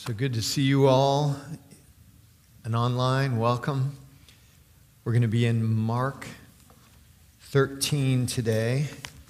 So good to see you all, and online, welcome. We're going to be in Mark 13 today.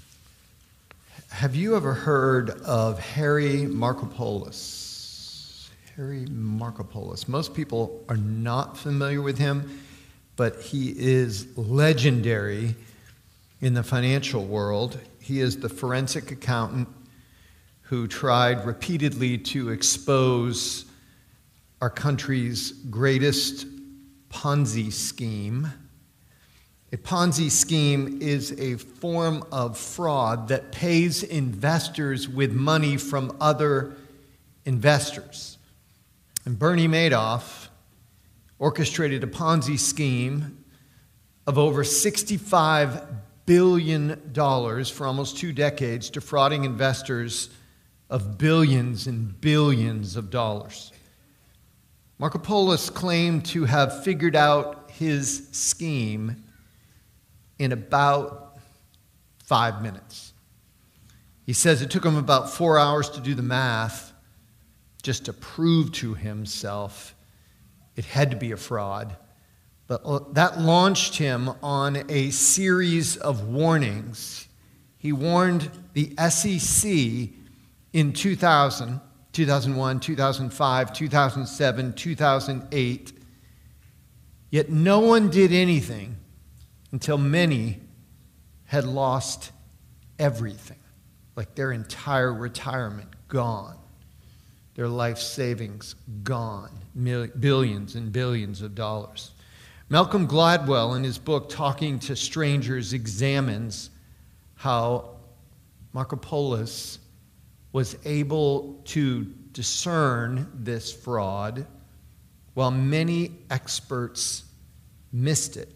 Have you ever heard of Harry Markopolos? Harry Markopolos. Most people are not familiar with him, but he is legendary in the financial world. He is the forensic accountant who tried repeatedly to expose our country's greatest Ponzi scheme. A Ponzi scheme is a form of fraud that pays investors with money from other investors. And Bernie Madoff orchestrated a Ponzi scheme of over $65 billion for almost 2 decades, defrauding investors of billions and billions of dollars. Markopolos claimed to have figured out his scheme in about 5 minutes. He says it took him about 4 hours to do the math just to prove to himself it had to be a fraud. But that launched him on a series of warnings. He warned the SEC in 2000, 2001, 2005, 2007, 2008, yet no one did anything until many had lost everything, like their entire retirement gone, their life savings gone, billions and billions of dollars. Malcolm Gladwell, in his book Talking to Strangers, examines how Markopolos was able to discern this fraud while many experts missed it.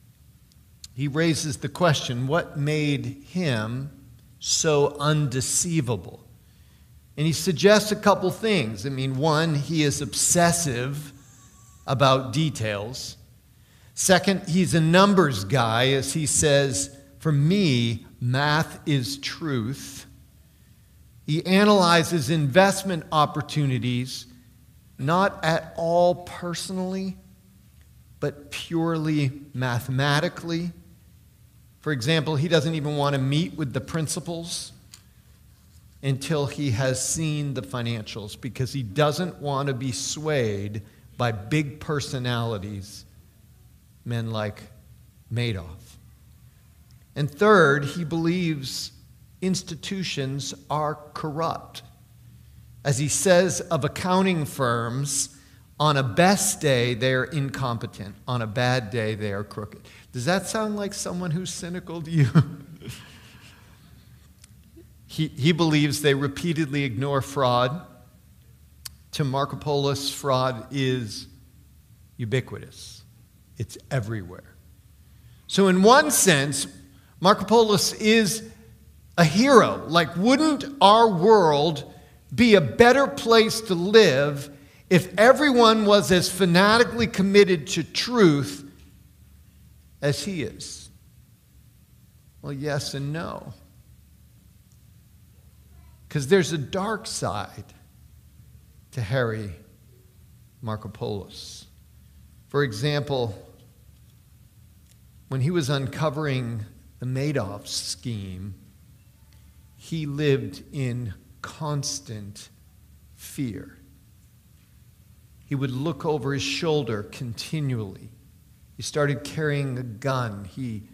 He raises the question, what made him so undeceivable? And he suggests a couple things. One, he is obsessive about details. Second, he's a numbers guy, as he says, for me, math is truth. He analyzes investment opportunities not at all personally, but purely mathematically. For example, he doesn't even want to meet with the principals until he has seen the financials, because he doesn't want to be swayed by big personalities, men like Madoff. And third, he believes institutions are corrupt. As he says of accounting firms, on a best day, they are incompetent. On a bad day, they are crooked. Does that sound like someone who's cynical to you? He believes they repeatedly ignore fraud. To Markopolos, fraud is ubiquitous. It's everywhere. So in one sense, Markopolos is a hero. Like, wouldn't our world be a better place to live if everyone was as fanatically committed to truth as he is? Well, yes and no. Because there's a dark side to Harry Markopolos. For example, when he was uncovering the Madoff scheme, he lived in constant fear. He would look over his shoulder continually. He started carrying a gun. He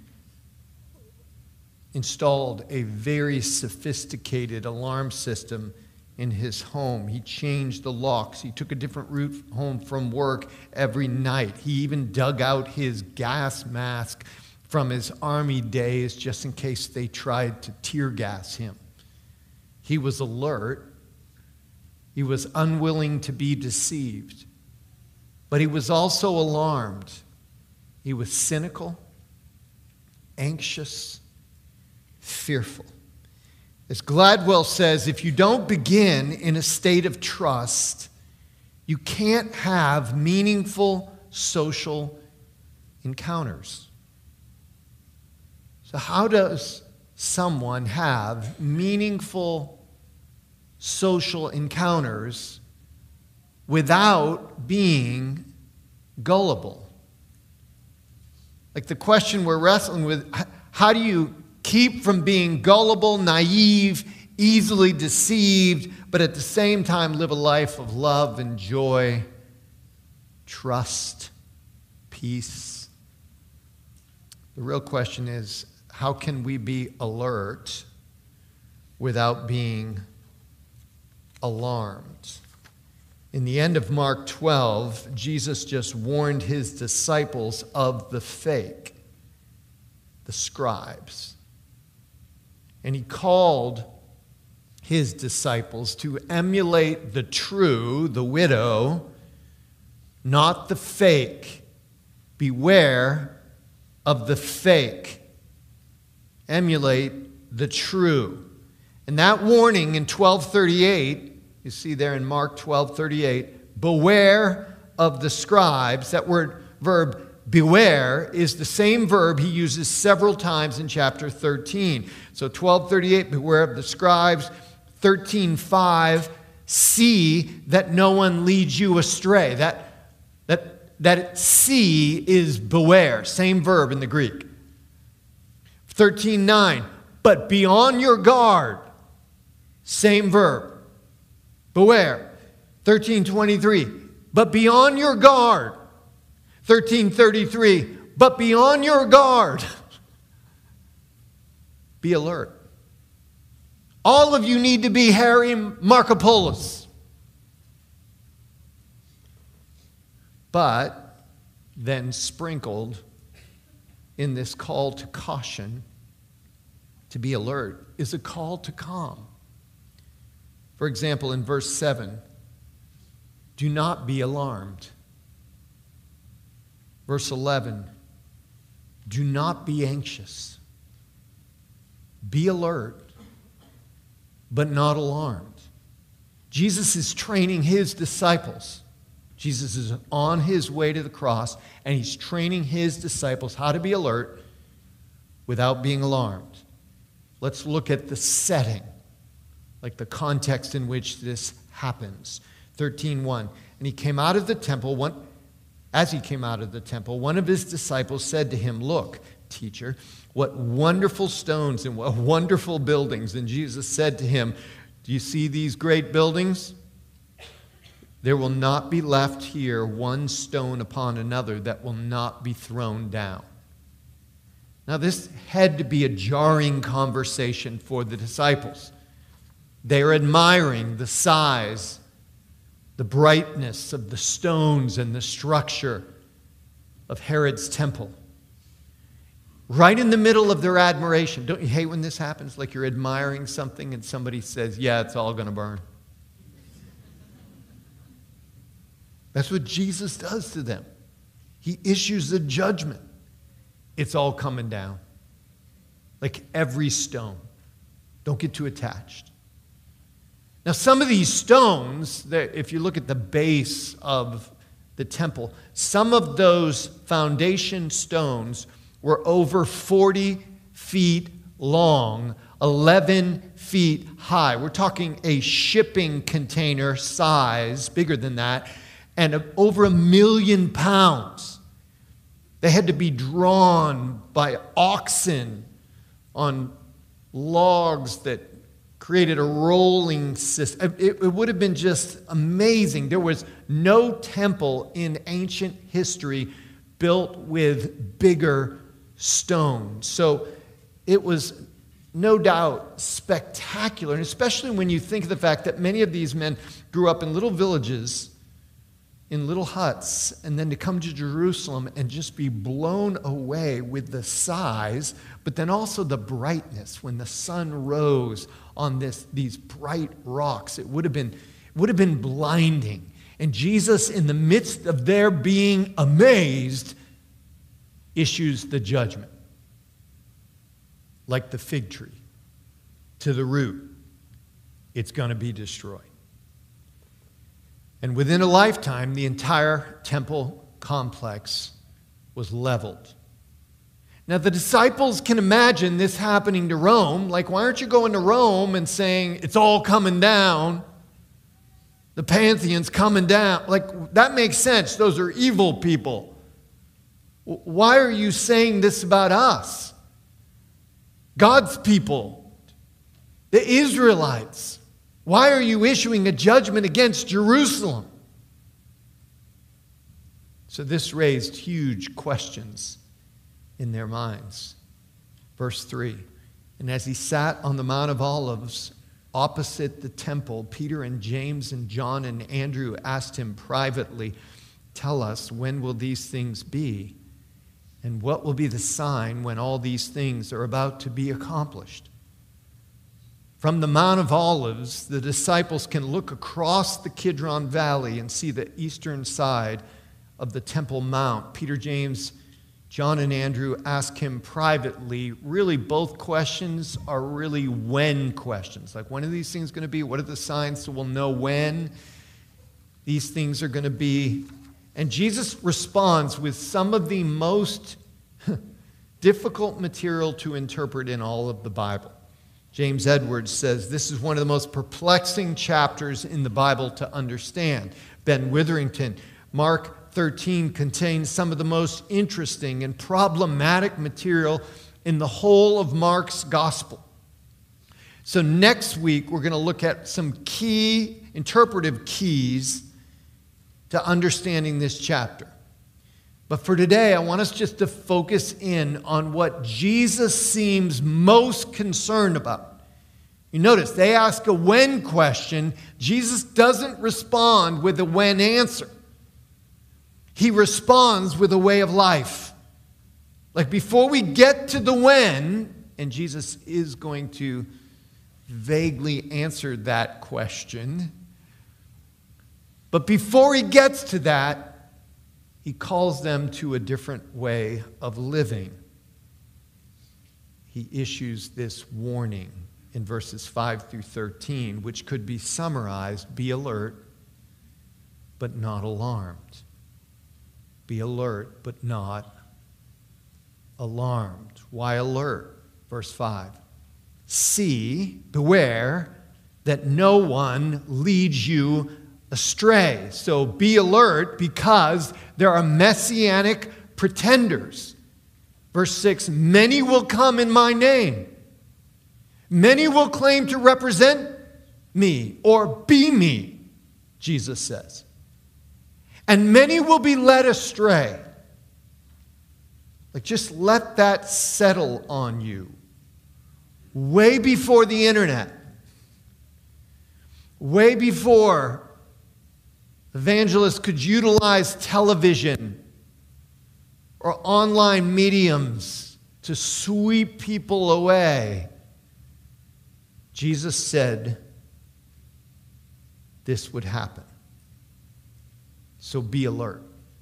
installed a very sophisticated alarm system in his home. He changed the locks. He took a different route home from work every night. He even dug out his gas mask from his army days just in case they tried to tear gas him. He was alert. He was unwilling to be deceived. But he was also alarmed. He was cynical, anxious, fearful. As Gladwell says, if you don't begin in a state of trust, you can't have meaningful social encounters. So how does someone have meaningful social encounters without being gullible. Like the question we're wrestling with, how do you keep from being gullible, naive, easily deceived, but at the same time live a life of love and joy, trust, peace? The real question is, how can we be alert without being alarmed? In the end of Mark 12, Jesus just warned his disciples of the fake, the scribes. And he called his disciples to emulate the true, the widow, not the fake. Beware of the fake. Emulate the true. And that warning in 12:38, you see there in Mark 12:38, beware of the scribes. That verb beware is the same verb he uses several times in chapter 13. So 12:38, beware of the scribes. 13:5, see that no one leads you astray. That see is beware, same verb in the Greek. 13:9, but be on your guard, same verb, beware. 13:23, but be on your guard. 13:33, but be on your guard. Be alert. All of you need to be Harry Markopolos. But then sprinkled in this call to caution, to be alert, is a call to calm. For example, in verse 7, do not be alarmed. Verse 11, do not be anxious. Be alert, but not alarmed. Jesus is training his disciples. Jesus is on his way to the cross, and he's training his disciples how to be alert without being alarmed. Let's look at the setting, like the context in which this happens. 13:1, and he came out of the temple. As he came out of the temple, one of his disciples said to him, look, teacher, what wonderful stones and what wonderful buildings. And Jesus said to him, do you see these great buildings? There will not be left here one stone upon another that will not be thrown down. Now, this had to be a jarring conversation for the disciples. They're admiring the size, the brightness of the stones and the structure of Herod's temple. Right in the middle of their admiration. Don't you hate when this happens? Like you're admiring something and somebody says, yeah, it's all going to burn. That's what Jesus does to them. He issues a judgment. It's all coming down. Like every stone. Don't get too attached. Now, some of these stones, if you look at the base of the temple, some of those foundation stones were over 40 feet long, 11 feet high. We're talking a shipping container size, bigger than that, and over 1 million pounds. They had to be drawn by oxen on logs that created a rolling system. It would have been just amazing. There was no temple in ancient history built with bigger stones. So it was no doubt spectacular, and especially when you think of the fact that many of these men grew up in little villages, in little huts, and then to come to Jerusalem and just be blown away with the size, but then also the brightness when the sun rose on these bright rocks. It would have been blinding. And Jesus, in the midst of their being amazed, issues the judgment. Like the fig tree, to the root, it's going to be destroyed. And within a lifetime, the entire temple complex was leveled. Now, the disciples can imagine this happening to Rome. Like, why aren't you going to Rome and saying, it's all coming down? The Pantheon's coming down. Like, that makes sense. Those are evil people. Why are you saying this about us? God's people, the Israelites. Why are you issuing a judgment against Jerusalem? So this raised huge questions in their minds. Verse 3, and as he sat on the Mount of Olives opposite the temple, Peter and James and John and Andrew asked him privately, tell us, when will these things be? And what will be the sign when all these things are about to be accomplished? From the Mount of Olives, the disciples can look across the Kidron Valley and see the eastern side of the Temple Mount. Peter, James, John, and Andrew ask him privately. Really, both questions are really when questions. Like, when are these things going to be? What are the signs so we'll know when these things are going to be? And Jesus responds with some of the most difficult material to interpret in all of the Bible. James Edwards says this is one of the most perplexing chapters in the Bible to understand. Ben Witherington, Mark 13 contains some of the most interesting and problematic material in the whole of Mark's gospel. So next week, we're going to look at some key interpretive keys to understanding this chapter. But for today, I want us just to focus in on what Jesus seems most concerned about. You notice they ask a when question. Jesus doesn't respond with a when answer. He responds with a way of life. Like, before we get to the when, and Jesus is going to vaguely answer that question, but before he gets to that, he calls them to a different way of living. He issues this warning in verses 5 through 13, which could be summarized: be alert, but not alarmed. Be alert, but not alarmed. Why alert? Verse 5. See, beware, that no one leads you astray. So be alert, because there are messianic pretenders. Verse 6, many will come in my name. Many will claim to represent me or be me, Jesus says. And many will be led astray. Like, just let that settle on you. Way before the internet. Way before evangelists could utilize television or online mediums to sweep people away, Jesus said this would happen. So be alert.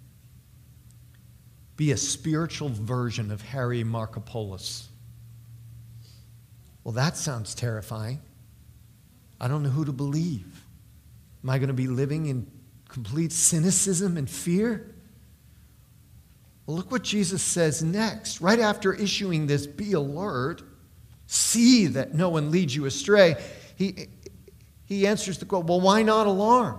Be a spiritual version of Harry Markopolos. Well, that sounds terrifying. I don't know who to believe. Am I going to be living in complete cynicism and fear? Well, look what Jesus says next. Right after issuing this, be alert, see that no one leads you astray, he answers the question, well, why not alarmed?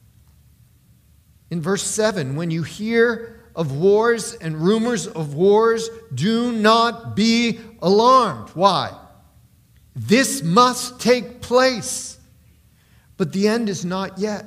In verse 7, when you hear of wars and rumors of wars, do not be alarmed. Why? This must take place, but the end is not yet.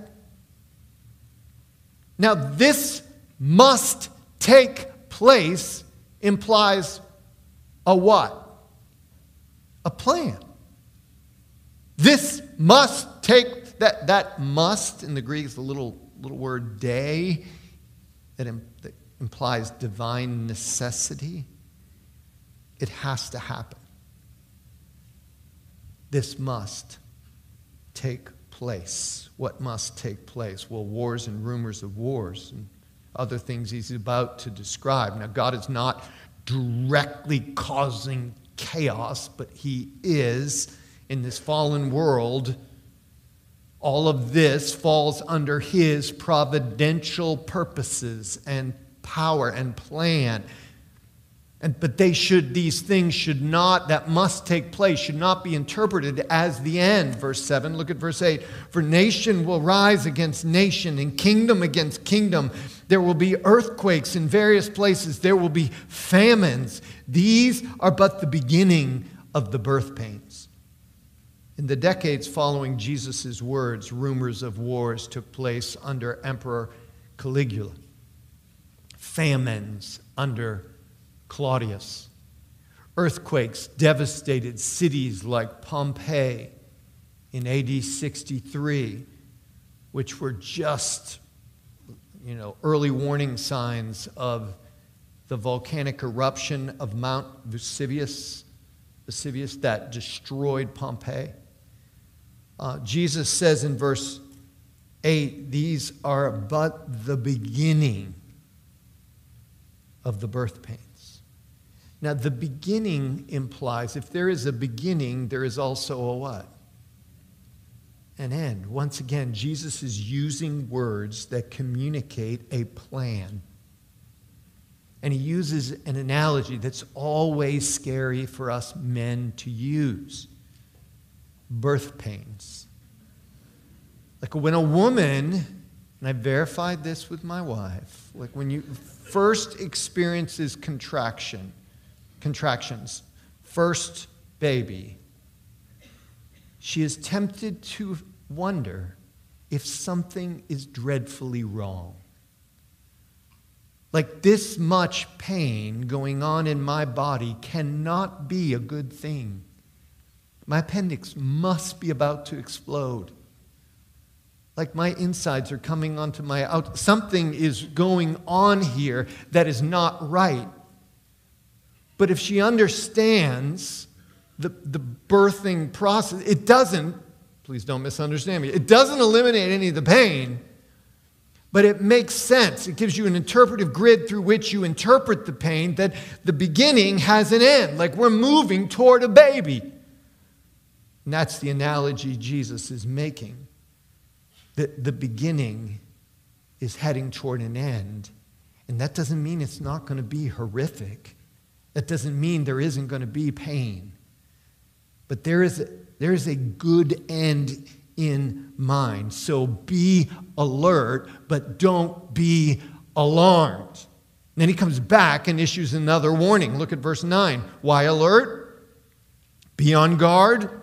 Now, this must take place implies a what? A plan. This must take, that must in the Greek is the little word "de" that implies divine necessity. It has to happen. This must take place. What must take place? Well, wars and rumors of wars and other things he's about to describe. Now, God is not directly causing chaos, but he is in this fallen world. All of this falls under his providential purposes and power and plan. But these things that must take place, should not be interpreted as the end. Verse 7, look at verse 8. For nation will rise against nation, and kingdom against kingdom. There will be earthquakes in various places. There will be famines. These are but the beginning of the birth pains. In the decades following Jesus' words, rumors of wars took place under Emperor Caligula. Famines under Claudius. Earthquakes devastated cities like Pompeii in AD 63, which were just, early warning signs of the volcanic eruption of Mount Vesuvius that destroyed Pompeii. Jesus says in verse 8, these are but the beginning of the birth pains. Now, the beginning implies if there is a beginning, there is also a what? An end. Once again, Jesus is using words that communicate a plan. And he uses an analogy that's always scary for us men to use. Birth pains. Like when a woman, and I verified this with my wife, like when you first experiences contractions, first baby, she is tempted to wonder if something is dreadfully wrong. Like this much pain going on in my body cannot be a good thing. My appendix must be about to explode. Like my insides are coming onto my out. Something is going on here that is not right. But if she understands the birthing process, it doesn't, please don't misunderstand me, it doesn't eliminate any of the pain, but it makes sense. It gives you an interpretive grid through which you interpret the pain, that the beginning has an end, like we're moving toward a baby. And that's the analogy Jesus is making. That the beginning is heading toward an end. And that doesn't mean it's not going to be horrific. That doesn't mean there isn't going to be pain. But there is a good end in mind. So be alert, but don't be alarmed. And then he comes back and issues another warning. Look at verse 9. Why alert? Be on guard.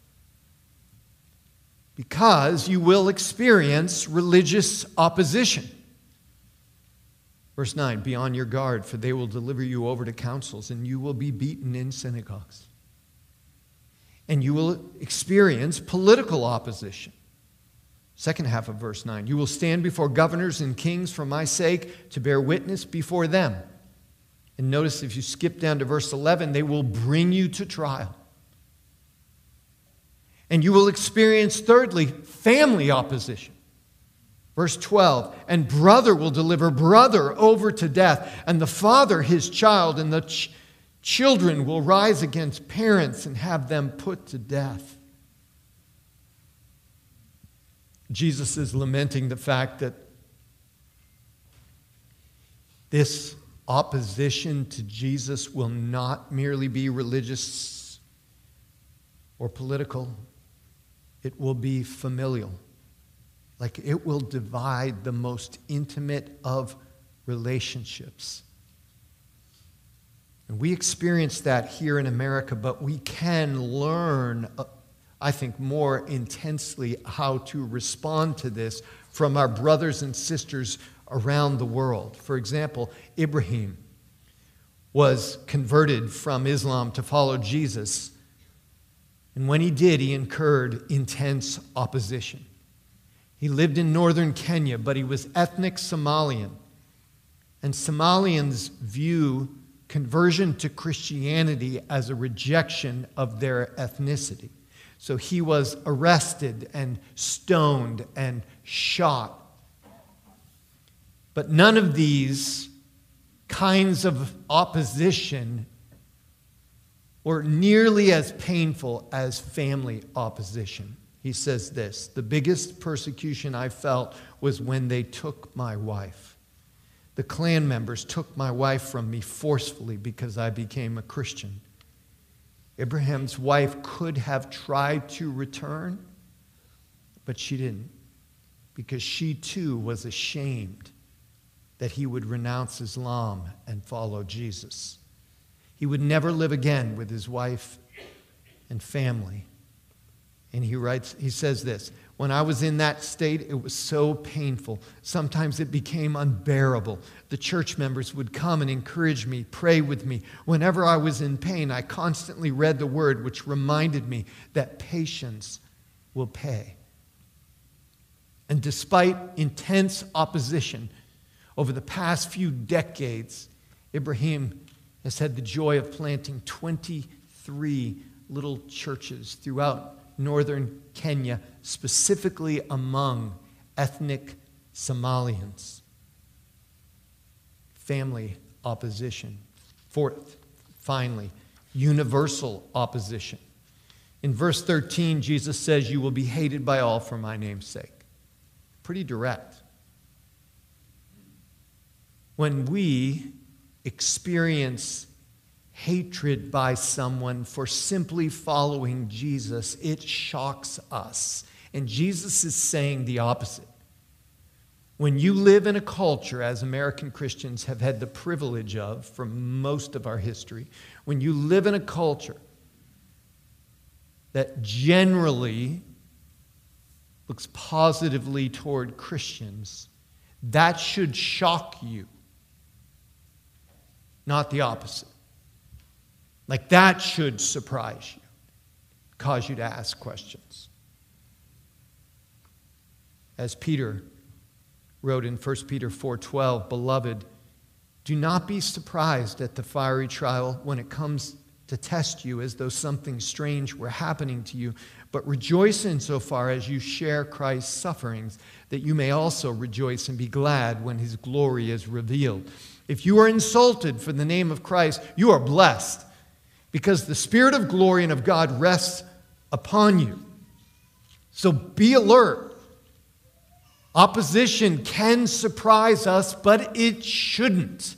Because you will experience religious opposition. Verse 9, be on your guard, for they will deliver you over to councils, and you will be beaten in synagogues. And you will experience political opposition. Second half of verse 9, you will stand before governors and kings for my sake to bear witness before them. And notice if you skip down to verse 11, they will bring you to trial. And you will experience, thirdly, family opposition. Verse 12, and brother will deliver brother over to death, and the father his child, and the children will rise against parents and have them put to death. Jesus is lamenting the fact that this opposition to Jesus will not merely be religious or political. It will be familial. Like it will divide the most intimate of relationships. And we experience that here in America, but we can learn, I think, more intensely how to respond to this from our brothers and sisters around the world. For example, Ibrahim was converted from Islam to follow Jesus. And when he did, he incurred intense opposition. He lived in northern Kenya, but he was ethnic Somalian. And Somalians view conversion to Christianity as a rejection of their ethnicity. So he was arrested and stoned and shot. But none of these kinds of opposition were nearly as painful as family opposition. He says this, the biggest persecution I felt was when they took my wife. The clan members took my wife from me forcefully because I became a Christian. Abraham's wife could have tried to return, but she didn't, because she too was ashamed that he would renounce Islam and follow Jesus. He would never live again with his wife and family. And he says this, when I was in that state, it was so painful. Sometimes it became unbearable. The church members would come and encourage me, pray with me. Whenever I was in pain, I constantly read the word, which reminded me that patience will pay. And despite intense opposition over the past few decades, Ibrahim has had the joy of planting 23 little churches throughout northern Kenya, specifically among ethnic Somalians. Family opposition. Fourth, finally, universal opposition. In verse 13, Jesus says, "You will be hated by all for my name's sake." Pretty direct. When we experience hatred by someone for simply following Jesus, it shocks us. And Jesus is saying the opposite. When you live in a culture, as American Christians have had the privilege of for most of our history, when you live in a culture that generally looks positively toward Christians, that should shock you, not the opposite. Like that should surprise you, cause you to ask questions. As Peter wrote in 1 Peter 4:12, "Beloved, do not be surprised at the fiery trial when it comes to test you as though something strange were happening to you, but rejoice insofar as you share Christ's sufferings, that you may also rejoice and be glad when his glory is revealed. If you are insulted for the name of Christ, you are blessed, because the Spirit of glory and of God rests upon you." So be alert. Opposition can surprise us, but it shouldn't.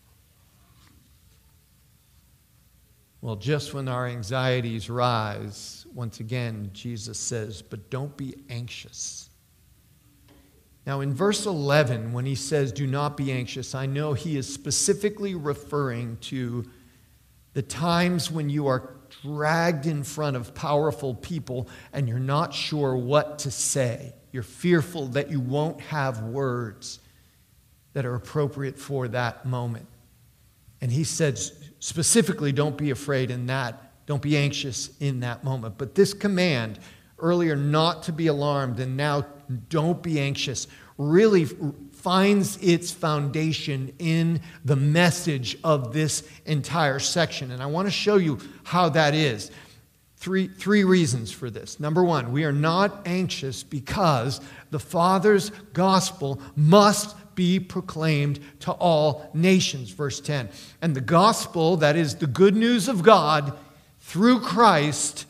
Well, just when our anxieties rise, once again, Jesus says, "But don't be anxious." Now, in verse 11, when he says, "Do not be anxious," I know he is specifically referring to the times when you are dragged in front of powerful people and you're not sure what to say. You're fearful that you won't have words that are appropriate for that moment. And he says specifically, don't be afraid in that. Don't be anxious in that moment. But this command, earlier not to be alarmed and now don't be anxious, really finds its foundation in the message of this entire section. And I want to show you how that is. Three reasons for this. Number one, we are not anxious because the Father's gospel must be proclaimed to all nations. Verse 10. And the gospel, that is the good news of God through Christ,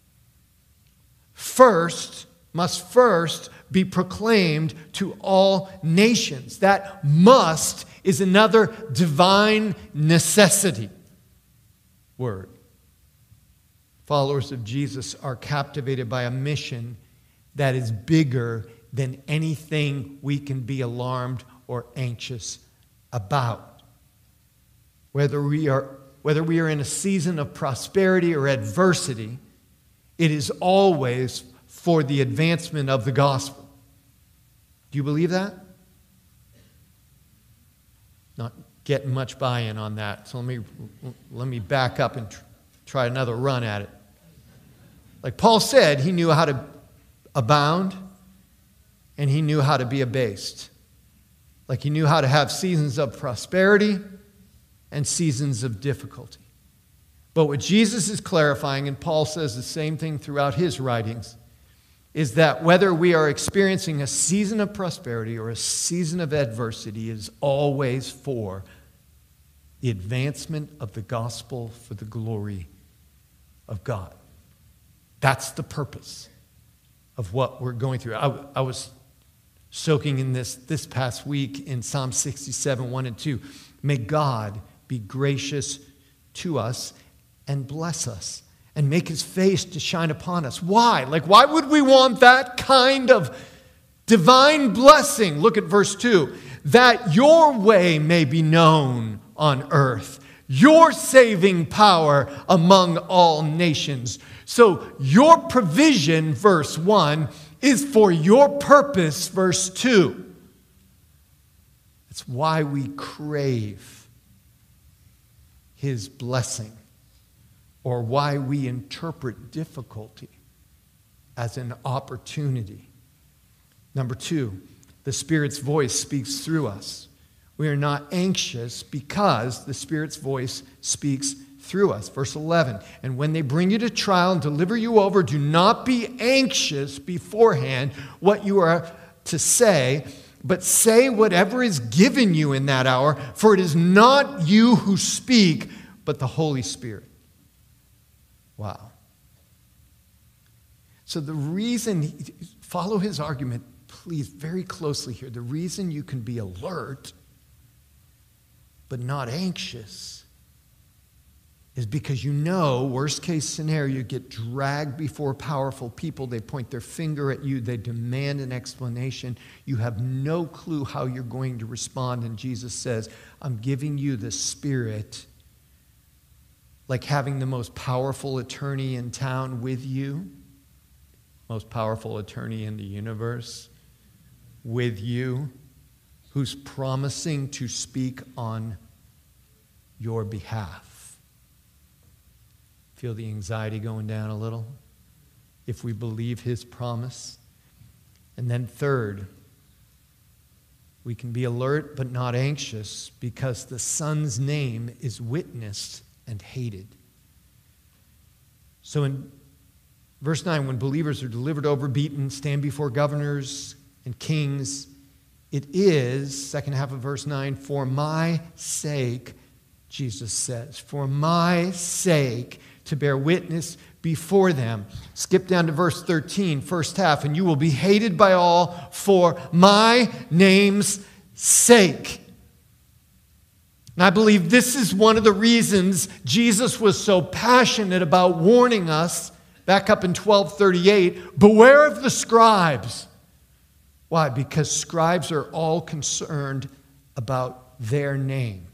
must first be proclaimed to all nations. That must is another divine necessity word. Followers of Jesus are captivated by a mission that is bigger than anything we can be alarmed or anxious about. Whether we are in a season of prosperity or adversity, it is always for the advancement of the gospel. Do you believe that? Not getting much buy-in on that. So let me back up and try another run at it. Like Paul said, he knew how to abound and he knew how to be abased. Like he knew how to have seasons of prosperity and seasons of difficulty. But what Jesus is clarifying, and Paul says the same thing throughout his writings, is that whether we are experiencing a season of prosperity or a season of adversity is always for the advancement of the gospel for the glory of God. That's the purpose of what we're going through. I was soaking in this past week in Psalm 67, 1 and 2. May God be gracious to us and bless us and make his face to shine upon us. Why? Why would we want that kind of divine blessing? Look at verse 2. That your way may be known on earth, your saving power among all nations. So your provision, verse 1, is for your purpose, verse 2. That's why we crave his blessing, or why we interpret difficulty as an opportunity. Number 2, the Spirit's voice speaks through us. We are not anxious because the Spirit's voice speaks through us. Verse 11, and when they bring you to trial and deliver you over, do not be anxious beforehand what you are to say, but say whatever is given you in that hour, for it is not you who speak, but the Holy Spirit. Wow. So the reason, follow his argument, please, very closely here. The reason you can be alert but not anxious is because you know, worst case scenario, you get dragged before powerful people. They point their finger at you. They demand an explanation. You have no clue how you're going to respond. And Jesus says, I'm giving you the Spirit, like having the most powerful attorney in town with you, most powerful attorney in the universe with you, who's promising to speak on your behalf. Feel the anxiety going down a little? If we believe his promise. And then third, we can be alert but not anxious because the Son's name is witnessed and hated. So in verse 9, when believers are delivered over, beaten, stand before governors and kings, it is, second half of verse 9, for my sake, Jesus says, for my sake, to bear witness before them. Skip down to verse 13, first half, and you will be hated by all for my name's sake. And I believe this is one of the reasons Jesus was so passionate about warning us, back up in 12:38, beware of the scribes. Why? Because scribes are all concerned about their name,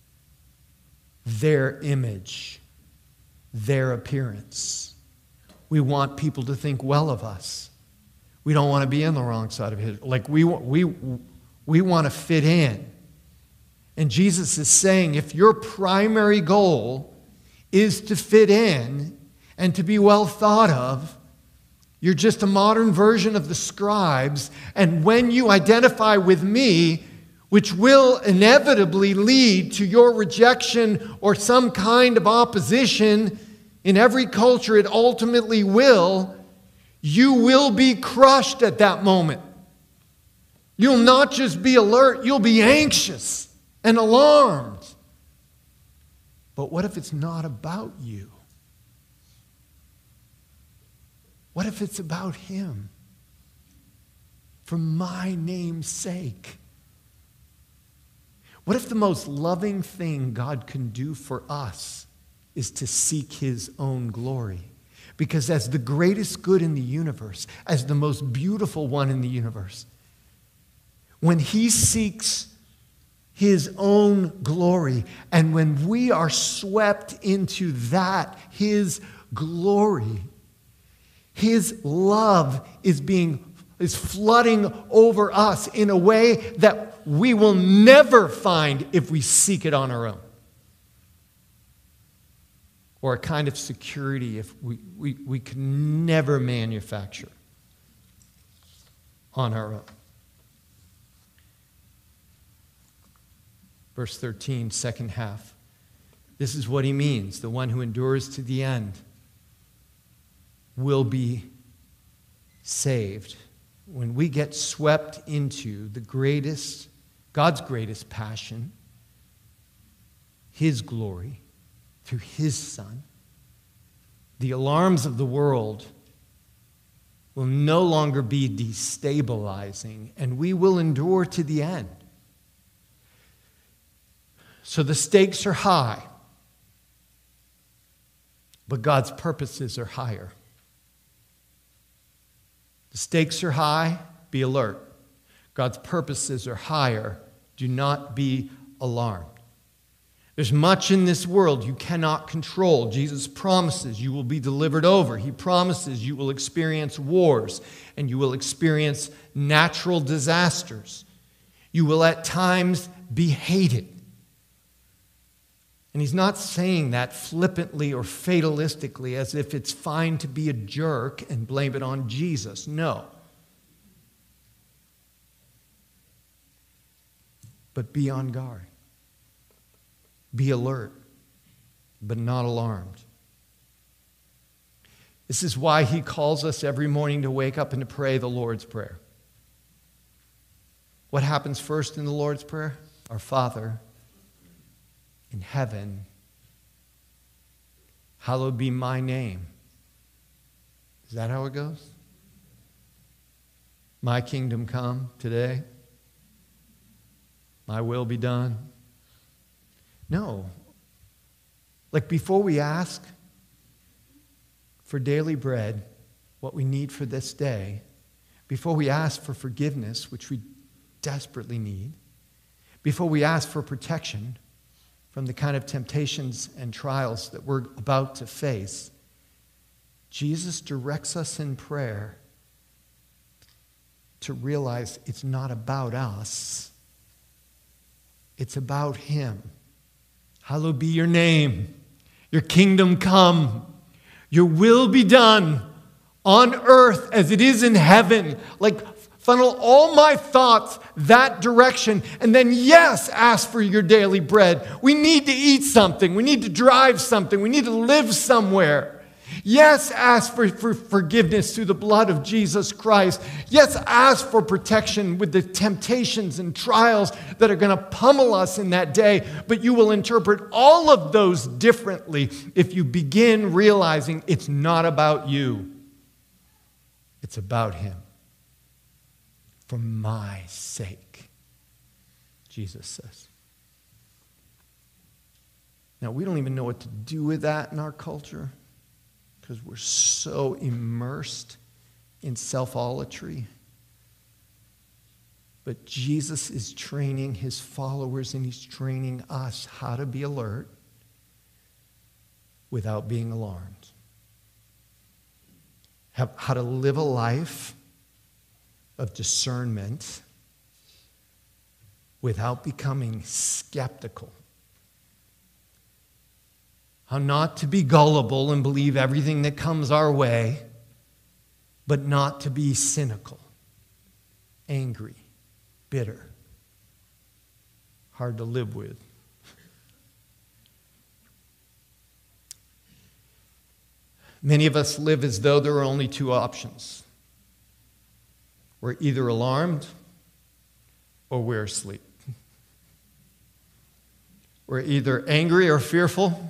their image, their appearance. We want people to think well of us. We don't want to be on the wrong side of history. We want to fit in. And Jesus is saying, if your primary goal is to fit in and to be well thought of, you're just a modern version of the scribes. And when you identify with me, which will inevitably lead to your rejection or some kind of opposition, in every culture it ultimately will, you will be crushed at that moment. You'll not just be alert, you'll be anxious and alarmed. But what if it's not about you? What if it's about him? For my name's sake. What if the most loving thing God can do for us is to seek his own glory? Because as the greatest good in the universe, as the most beautiful one in the universe, when he seeks his own glory, and when we are swept into that, his glory, his love is flooding over us in a way that we will never find if we seek it on our own. Or a kind of security if we can never manufacture on our own. Verse 13, second half. This is what he means. The one who endures to the end will be saved. When we get swept into God's greatest passion, his glory, through his Son, the alarms of the world will no longer be destabilizing, and we will endure to the end. So the stakes are high, but God's purposes are higher. The stakes are high, be alert. God's purposes are higher, do not be alarmed. There's much in this world you cannot control. Jesus promises you will be delivered over. He promises you will experience wars and you will experience natural disasters. You will at times be hated. And he's not saying that flippantly or fatalistically as if it's fine to be a jerk and blame it on Jesus. No. But be on guard. Be alert, but not alarmed. This is why he calls us every morning to wake up and to pray the Lord's Prayer. What happens first in the Lord's Prayer? Our Father in heaven, hallowed be my name. Is that how it goes? My kingdom come today. My will be done. No. Like before we ask for daily bread, what we need for this day, before we ask for forgiveness, which we desperately need, before we ask for protection from the kind of temptations and trials that we're about to face, Jesus directs us in prayer to realize it's not about us, it's about him. Hallowed be your name. Your kingdom come. Your will be done on earth as it is in heaven. Like funnel all my thoughts that direction. And then, yes, ask for your daily bread. We need to eat something. We need to drive something. We need to live somewhere. Yes, ask for forgiveness through the blood of Jesus Christ. Yes, ask for protection with the temptations and trials that are going to pummel us in that day. But you will interpret all of those differently if you begin realizing it's not about you. It's about him. For my sake, Jesus says. Now, we don't even know what to do with that in our culture, because we're so immersed in self-olatry. But Jesus is training his followers and he's training us how to be alert without being alarmed. How to live a life of discernment without becoming skeptical. How not to be gullible and believe everything that comes our way, but not to be cynical, angry, bitter, hard to live with. Many of us live as though there are only two options. We're either alarmed or we're asleep. We're either angry or fearful,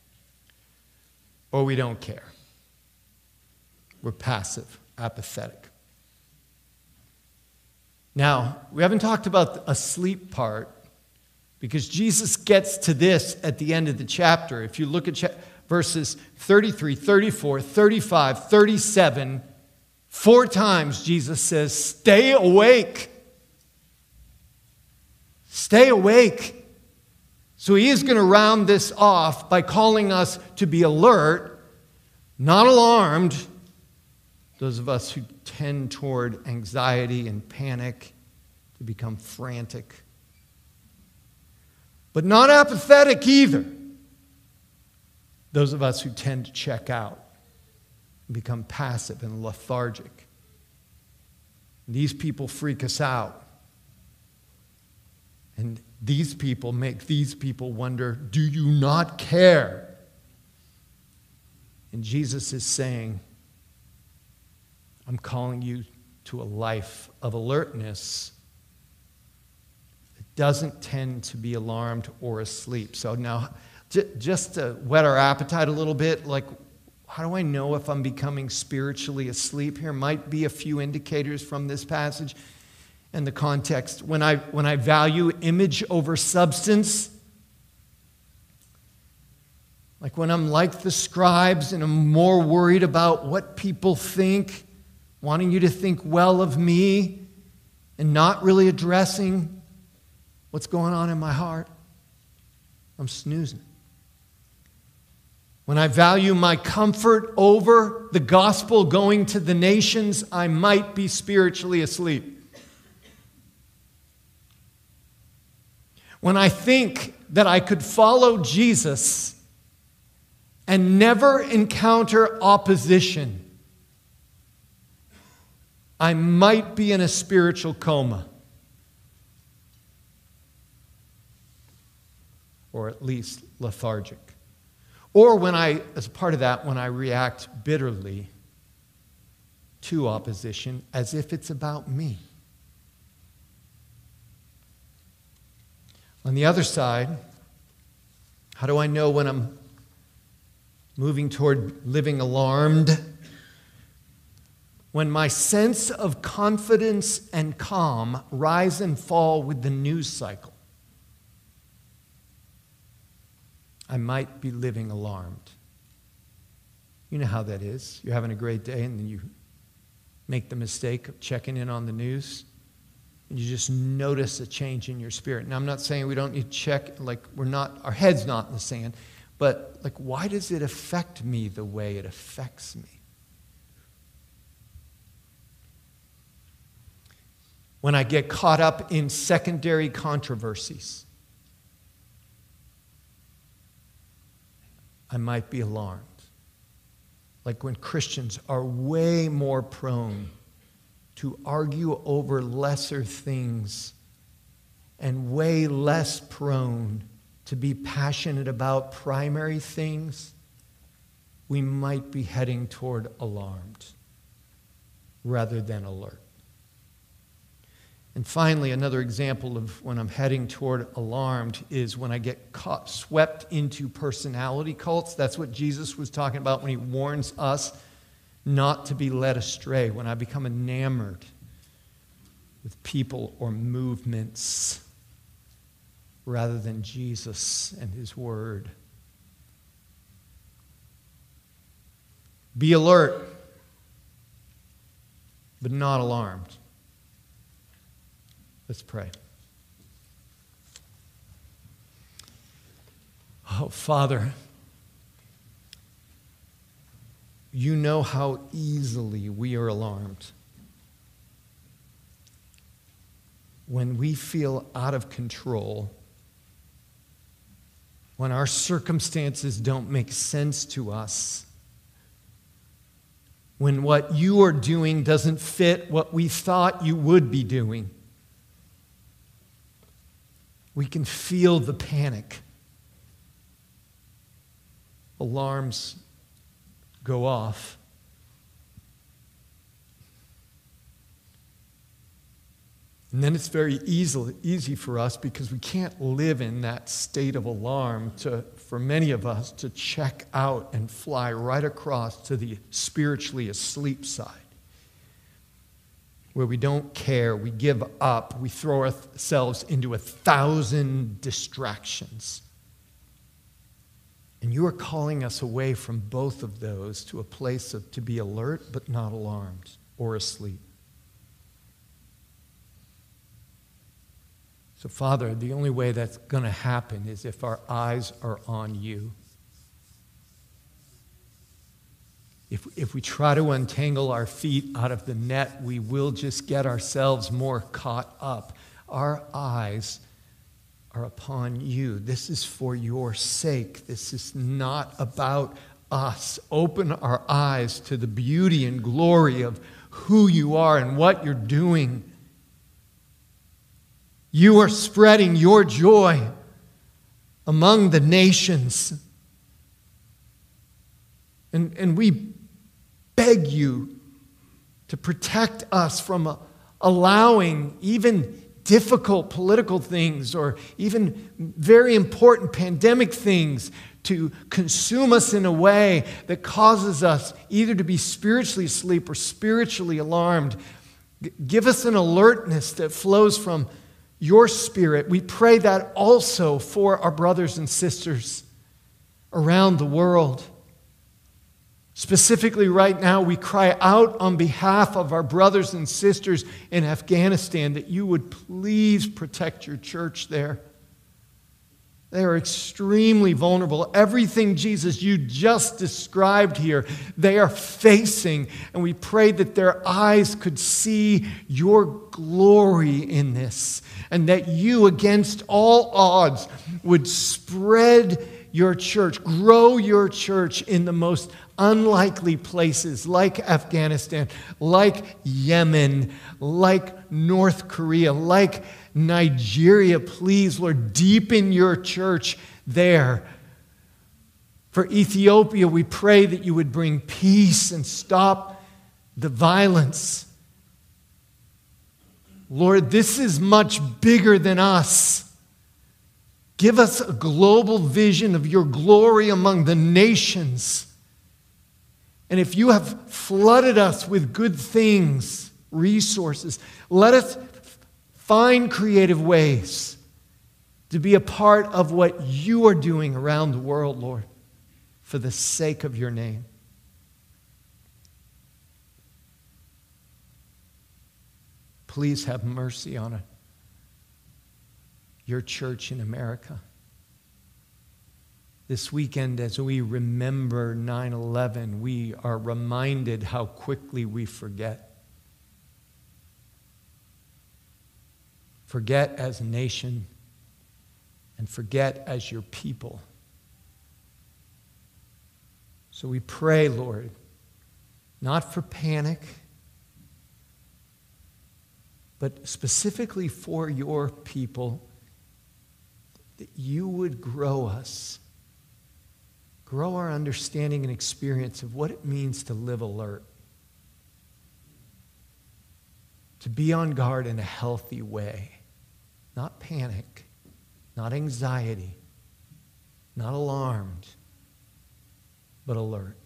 or we don't care. We're passive, apathetic. Now, we haven't talked about the asleep part because Jesus gets to this at the end of the chapter. If you look at verses 33, 34, 35, 37, 4 times Jesus says, stay awake. Stay awake. So he is going to round this off by calling us to be alert, not alarmed. Those of us who tend toward anxiety and panic, to become frantic. But not apathetic either. Those of us who tend to check out and become passive and lethargic. These people freak us out. And these people make these people wonder, do you not care? And Jesus is saying, I'm calling you to a life of alertness that doesn't tend to be alarmed or asleep. So now, just to whet our appetite a little bit, like, How do I know if I'm becoming spiritually asleep? Here might be a few indicators from this passage and the context. When I value image over substance, like when I'm like the scribes and I'm more worried about what people think, wanting you to think well of me, and not really addressing what's going on in my heart, I'm snoozing. When I value my comfort over the gospel going to the nations, I might be spiritually asleep. When I think that I could follow Jesus and never encounter opposition, I might be in a spiritual coma. Or at least lethargic. Or as part of that, when I react bitterly to opposition as if it's about me. On the other side, how do I know when I'm moving toward living alarmed? When my sense of confidence and calm rise and fall with the news cycle, I might be living alarmed. You know how that is. You're having a great day and then you make the mistake of checking in on the news and you just notice a change in your spirit. Now, I'm not saying we don't need to check, like our head's not in the sand, but like, why does it affect me the way it affects me? When I get caught up in secondary controversies, I might be alarmed. Like when Christians are way more prone to argue over lesser things and way less prone to be passionate about primary things, we might be heading toward alarmed rather than alert. And finally, another example of when I'm heading toward alarmed is when I get swept into personality cults. That's what Jesus was talking about when he warns us not to be led astray, when I become enamored with people or movements rather than Jesus and his word. Be alert, but not alarmed. Let's pray. Oh, Father, you know how easily we are alarmed. When we feel out of control, when our circumstances don't make sense to us, when what you are doing doesn't fit what we thought you would be doing, we can feel the panic. Alarms go off. And then it's very easy for us, because we can't live in that state of alarm, for many of us to check out and fly right across to the spiritually asleep side, where we don't care, we give up, we throw ourselves into 1,000 distractions. And you are calling us away from both of those to a place to be alert but not alarmed or asleep. So, Father, the only way that's going to happen is if our eyes are on you. If we try to untangle our feet out of the net, we will just get ourselves more caught up. Our eyes are upon you. This is for your sake. This is not about us. Open our eyes to the beauty and glory of who you are and what you're doing. You are spreading your joy among the nations. And we beg you to protect us from allowing even difficult political things or even very important pandemic things to consume us in a way that causes us either to be spiritually asleep or spiritually alarmed. Give us an alertness that flows from your Spirit. We pray that also for our brothers and sisters around the world. Specifically right now, we cry out on behalf of our brothers and sisters in Afghanistan that you would please protect your church there. They are extremely vulnerable. Everything, Jesus, you just described here, they are facing. And we pray that their eyes could see your glory in this. And that you, against all odds, would spread your church, grow your church in the most unlikely places like Afghanistan, like Yemen, like North Korea, like Nigeria. Please, Lord, deepen your church there. For Ethiopia, we pray that you would bring peace and stop the violence. Lord, this is much bigger than us. Give us a global vision of your glory among the nations. And if you have flooded us with good things, resources, let us find creative ways to be a part of what you are doing around the world, Lord, for the sake of your name. Please have mercy on your church in America. This weekend, as we remember 9/11, we are reminded how quickly we forget. Forget as a nation and forget as your people. So we pray, Lord, not for panic, but specifically for your people, that you would grow us. Grow our understanding and experience of what it means to live alert. To be on guard in a healthy way. Not panic, not anxiety, not alarmed, but alert.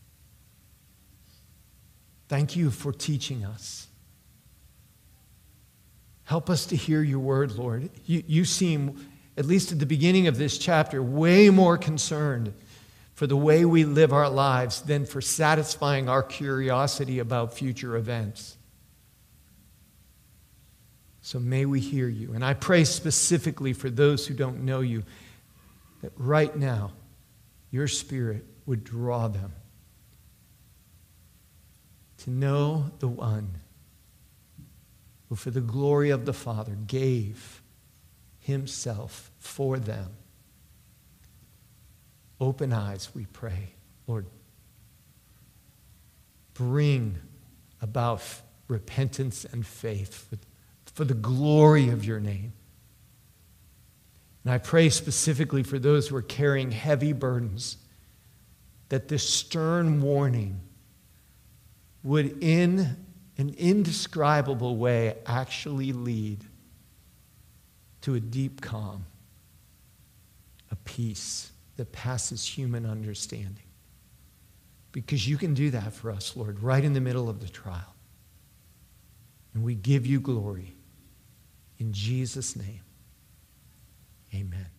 Thank you for teaching us. Help us to hear your word, Lord. You seem, at least at the beginning of this chapter, way more concerned for the way we live our lives than for satisfying our curiosity about future events. So may we hear you. And I pray specifically for those who don't know you, that right now your Spirit would draw them to know the one who, for the glory of the Father, gave himself for them. Open eyes, we pray, Lord. Bring about repentance and faith for the glory of your name. And I pray specifically for those who are carrying heavy burdens, that this stern warning would, in an indescribable way, actually lead to a deep calm, a peace that passes human understanding. Because you can do that for us, Lord, right in the middle of the trial. And we give you glory. In Jesus' name, amen.